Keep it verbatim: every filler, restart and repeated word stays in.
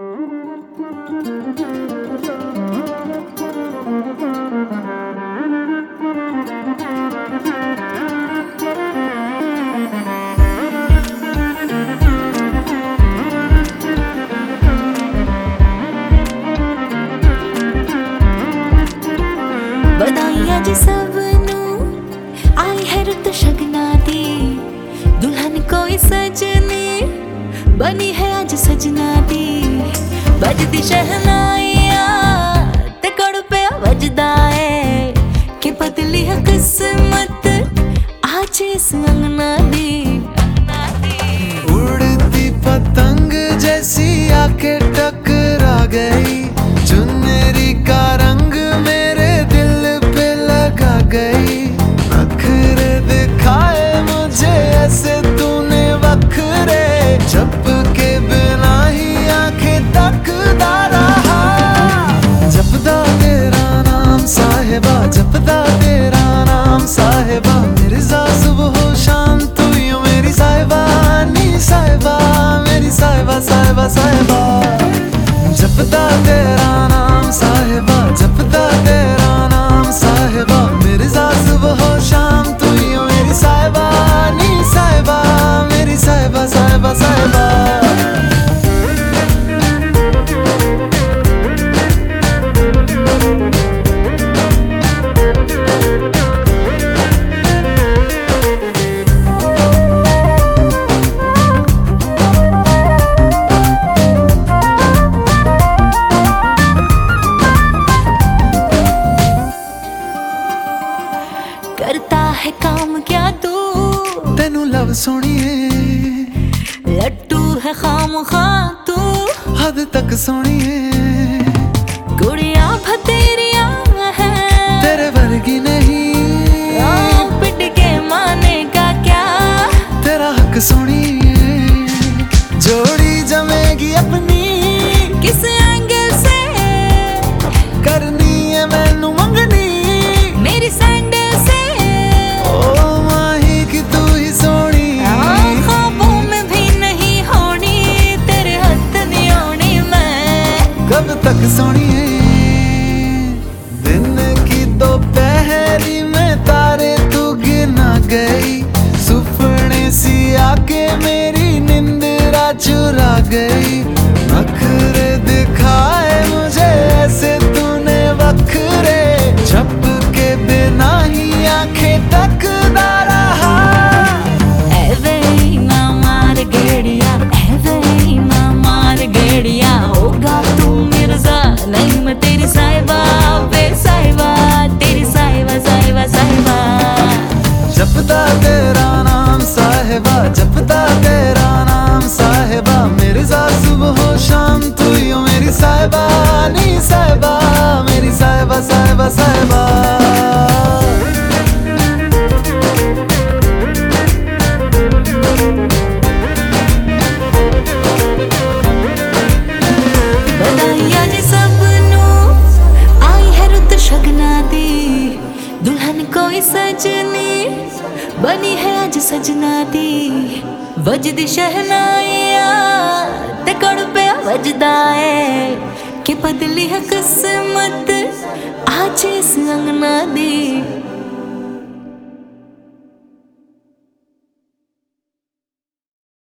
बधाइयां जी सबनू आई है रुत शगना दी, दुल्हन कोई सजनी बनी है आज सजना दी। बजदी शहनाइयां ते कड़ पे वजदा है कि बदली है किस्मत आज इस अंगना दी। उड़ती पतंग जैसी आके टकरा गई, चुनरी का रंग मेरे दिल पे लगा गई। नखरे दिखाए मुझे ऐसे तूने वखरे, झपके बिना ही आंखें तकदा रहा। जपदा तेरा नाम साहिबा, जपदा तेरा नाम साहिबा, मिर्जा सुबह शाम तू यूं मेरी साहिबा नी साहिबा, मेरी साहिबा साहिबा साहिबा। जपदा तेरा नाम साहिबा, जपदा तेरा नाम साहिबा, मिर्जा सुबह शाम तू यूं मेरी साहिबा नी साहिबा, मेरी साहिबा साहिबा साहिबा। करता है काम क्या तू, तेनू लव सोनिए, लट्टू है खाम खा तू, हद तक सोनिए। कुड़िया भतेरिया है तेरे वर्गी नहीं, पिट के माने का क्या, तेरा हक सोनिए। जोड़ी जमेगी अपनी किस एंगल से करनी है मैनू मंगनी, मेरी सैंडल से ओ माही की तू ही सोनी। ख्वाबों में भी नहीं होनी, तेरे हद नहीं होनी मैं कब तक सोनिए। दिन की दोपहरी में तारे तू गिना गई, सुपने सी आके मेरी निंदरा चुरा गई। नखरे दिखाए मुझे ऐसे तूने वखरे, झपके बिना ही आंखें तकदा रहा। ऐवे ही ना मार गेड़िया, ऐवे ही ना मार गेड़िया, होगा तू मिर्जा नहीं मैं तेरी साहिबा, वे साहिबा तेरी साहिबा साहिबा साहिबा। जपदा तेरा नाम साहिबा, जपदा तेरा नाम साहिबा, मिर्जा सुबह शाम तू यूं मेरी साहिबा नी साहिबा, मेरी साहिबा साहिबा साहिबा। बधाइयां जी सबनू आई है रुत शगना दी, दुल्हन कोई सजनी बनी है आज सजना दी। वजदी शहनाइयां ते कड़ पे वजदा है कि बदली है किस्मत आज इस अंगना दी।